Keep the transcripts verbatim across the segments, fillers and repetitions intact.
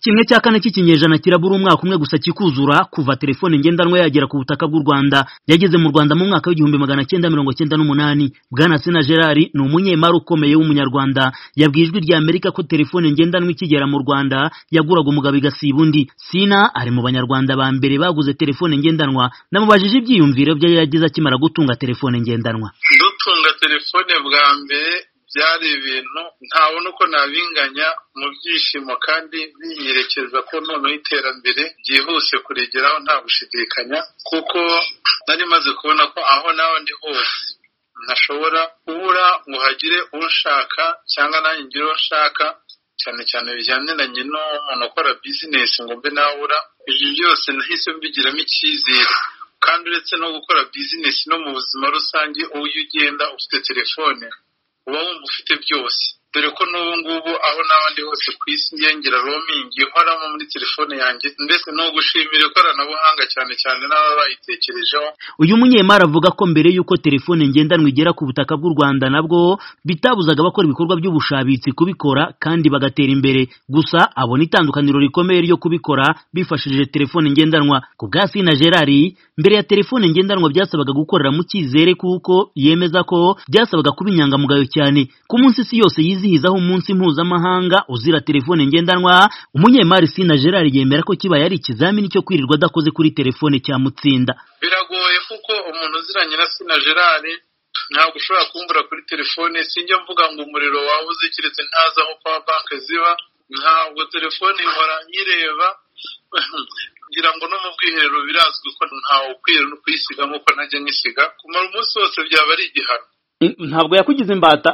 Kimwe cya kane cy'ikinyejana kirabura umwaka umwe gusa kikuzura kuva telefone ngendanwa yagera ku butaka bw'u Rwanda. Yageze mu Rwanda mu mwaka w'igihumbi magana cyenda mirongo cyenda n'umunani. Bwana Sina Gerard ni umunyemari ukomeye w'umunyarwanda. Yabwiye Ijwi rya Amerika ko telefone ngendanwa ikigera mu Rwanda yaguraga umugabo igasiba undi. Sina ari mu banyarwanda ba mbere baguze telefone ngendanwa. Namubajije ibyiyumviro bye yagize akimara gutunga telefone ngendanwa. Dutunga telefone bwa mbere byari ibintu ntabona uko nabinganya mu byishimo kandi binyerekeza ko noneho iterambere byihuse kuregeraho nta gushidikanya, kuko nari maze kubona ko aho naho ndi hose ntashobora kubura ngo hagire ushaka cyangwa nanjye ngire uwo nshaka, cyane cyane bijyanye na nyino umuntu ukora bizinesi ngo mbe nabura. Ibyo byose nahise mbigiramo icyizere, kandi uretse no gukora bizinesi no mu buzima rusange uwo ugenda ufite telefone uba wumva ufite byose, dore ko n'ubu ngubu aho n'abandi hose ku isi ngengera roaming ihoramo muri telefone yanjye, ndetse no gushimira ikoranabuhanga cyane cyane n'aba bayitekerejeho. Uyu munyemari avuga ko mbere y'uko telefone ngendanwa igera ku butaka bw'u Rwanda nabwo bitabuzaga abakora ibikorwa by'ubushabitsi kubikora kandi bagatera imbere, gusa abona itandukaniro rikomeye ryo kubikora bifashishije telefone ngendanwa. Ku bwa Sina Gerard, mbere ya telefone ngendanwa byasabaga gukorera mu cyizere, kuko yemeza ko byasabaga kuba inyangamugayo cyane. Ku munsi isi yose yizihizaho umunsi mpuzamahanga uzira telefone ngendanwa, umunyemari Sina Gerard yemera ko kibaye ari ikizamini cyo kwirirwa adakoze kuri telefone cyamutsinda. Biragoye kuko umuntu uziranye na Sina Gerard ntabwo ushobora kumbura kuri telefone. Sinjya mvuga ngo umuriro wabuze kiretse ntazi aho power bank ziba, ntabwo telefone ihora nyireba kugira ngo no mu bwiherero birazwi ko ntawe ukwiye no kuyisiga nk'uko najya nyisiga. Kumara umunsi wose byaba ari igihano. Ntabwo yakugize imbata?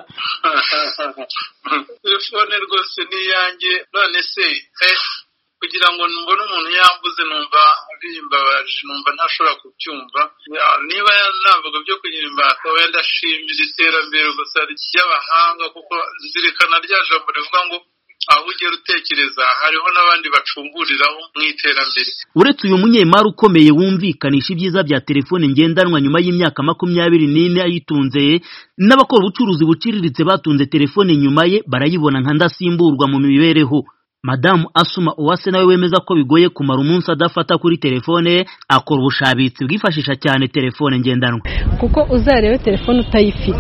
Telefone rwose ni iyanjye. None se eh kugira ngo mbone umuntu yambuze numva bimbabaje, numva ntashobora kubyumva. Niba navuga byo kugira imbata wenda shimira iterambere gusa ry'abahanga, kuko zirikana rya jambo rivuga ngo aho ugera utekereza hariho n'abandi bacumburiraho mu iterambere. Uretse uyu munyemari ukomeye wumvikanisha ibyiza bya telefone ngendanwa nyuma y'imyaka makumyabiri n'ine ayitunze, n'abakora ubucuruzi buciriritse batunze telefone nyuma ye barayibona nka ndasimburwa mu mibereho. Madamu Asuma Uwase nawe wemeza ko bigoye kumara umunsi adafata kuri telefone, akora ubushabitsi bwifashisha cyane telefone ngendanwa. Kuko uzarebe telefone utayifite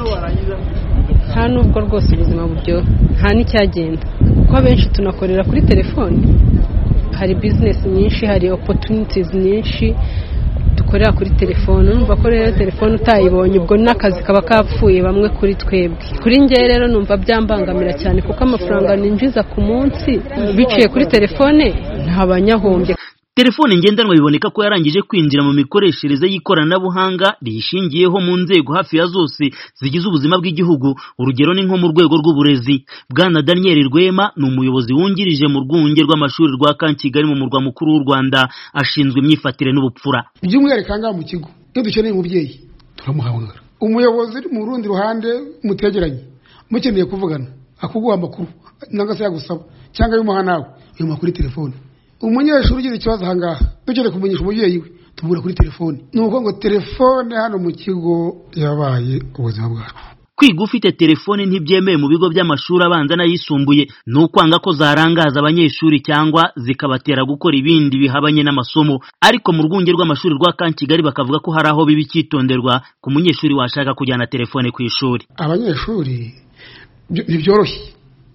nta nubwo rwose ubuzima buryo nta n'icyagenda, kuko abenshi tunakorera kuri telefone. Hari business nyinshi, hari opportunities nyinshi dukorera kuri telefone. Numva ko rero telefone utayibonye ubwo n'akazi kaba kapfuye bamwe kuri twebwe. Kuri nge rero numva byambangamira cyane, kuko amafaranga ninjiza ku munsi biciye kuri telefone ntabanyahombye. Telefone ngendanwa biboneka ko yarangije kwinjira mu mikoreshereze y'ikoranabuhanga riyishingiyeho mu nzego hafi ya zose zigize ubuzima bw'igihugu. Urugero ni nko mu rwego rw'uburezi. Bwana Daniel Rwema ni umuyobozi wungirije mu rwunge rw'amashuri rwa Kankigali mu murwa mukuru w'u Rwanda, ashinzwe imyifatire n'ubupfura. By'umwihariko ngaha mu kigo iyo dukeneye umubyeyi turamuhamagara, umuyobozi uri mu rundi ruhande mutegeranye mukeneye kuvugana akuguha amakuru nanga se yagusaba cyangwa y'umuha nawe uyu makuru telefone. Umunyeshuri ugize ikibazo ahangaha dukeneye kumenyesha umubyeyi we tubura kuri telefone. Nuko ngo telefone hano mu kigo yabaye ubuzima bwacu. Kwiga ufite telefone ntibyemewe mu bigo by'amashuri abanza n'ayisumbuye, n'ukwanga ko zarangaza abanyeshuri cyangwa zikabatera gukora ibindi bihabanye n'amasomo. Ariko mu rwunge rw'amashuri rwa Kankigali bakavuga ko hari aho bibi cyitonderwa ku munyeshuri washaka kujyana telefone ku ishuri. Abanyeshuri ntibyoroshye,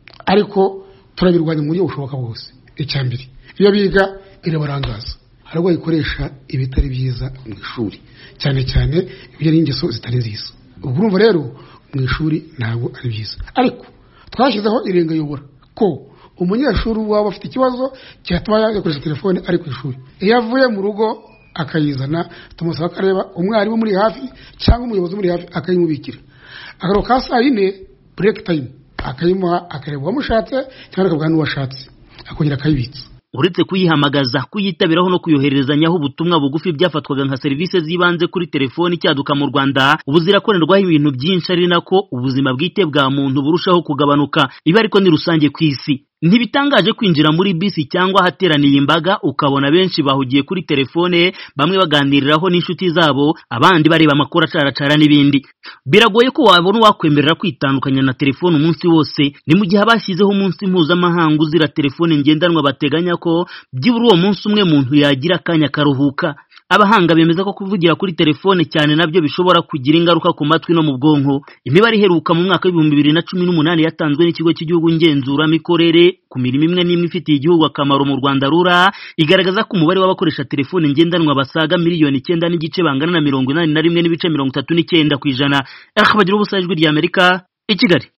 ariko turabirwanya mu buryo bushoboka bwose. Icyambere, iyo biga irabarangaza, harimo ikoresha ibitari byiza mu ishuri, cyane cyane ibyo n'ingeso zitari nziza. Ubwo urumva rero mu ishuri ntabwo ari byiza, ariko twashyizeho irenga yobora ko umunyeshuri waba afite ikibazo cyatuma yakoresha telefone ari ku ishuri, iyo avuye mu rugo akayizana tumusaba akareba umwarimu muri hafi cyangwa umuyobozi muri hafi akayimubikira. Akaro ka saa yine break time akayimuha, akareba uwamushatse cyangwa akabwira n'uwashatse akongera akayibitsa. Uretse kuyihamagaza, kuyitabiraho no kuyoherezanyaho ubutumwa bugufi byafatwaga nka serivisi zibanze kuri telefoni cyaduka mu Rwanda, ubu zirakorerwaho ibintu byinshi, ari nako ubuzima bwite bwa muntu burushaho kugabanuka. Ibi ariko ni rusange ku isi. Ntibitangaje kwinjira muri bisi cyangwa hateraniye imbaga ukabona benshi bahugiye kuri telefone, bamwe baganiriraho n'inshuti zabo, abandi bareba amakuru acaracara n'ibindi. Biragoye ko wabona wakwemerera kwitandukanya na telefone umunsi wose. Ni mu gihe abashyizeho umunsi mpuzamahanga uzira telefone ngendanwa bateganya ko byibura uwo munsi umwe muntu yagira akanya karuhuka. Abahanga bemeza ko kuvugira kuri telefone cyane nabyo bishobora kugira ingaruka ku matwi no mu bwonko. Imibare iheruka mu mwaka w'ibihumbi bibiri na cumi n'umunani yatanzwe n'ikigo cy'igihugu ngenzuramikorere ku mirimo imwe n'imwe ifitiye igihugu akamaro mu Rwanda rura, igaragaza ko umubare w'abakoresha telefone ngendanwa basaga miliyoni icyenda n'igice bangana na mirongo inani na rimwe n'ibice mirongo itatu n'icyenda ku ijana. Akabagira ubusa ijwi ry'Amerika i Kigali.